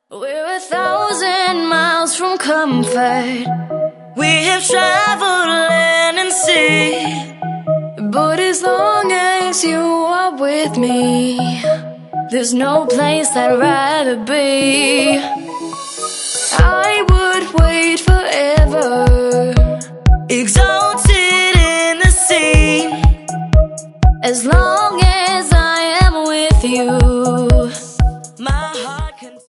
We're 1,000 miles from comfort. We have traveled land and sea, but as long as you are with me, there's no place I'd rather be. I would wait forever, exalted in the sea, as long as I am with you.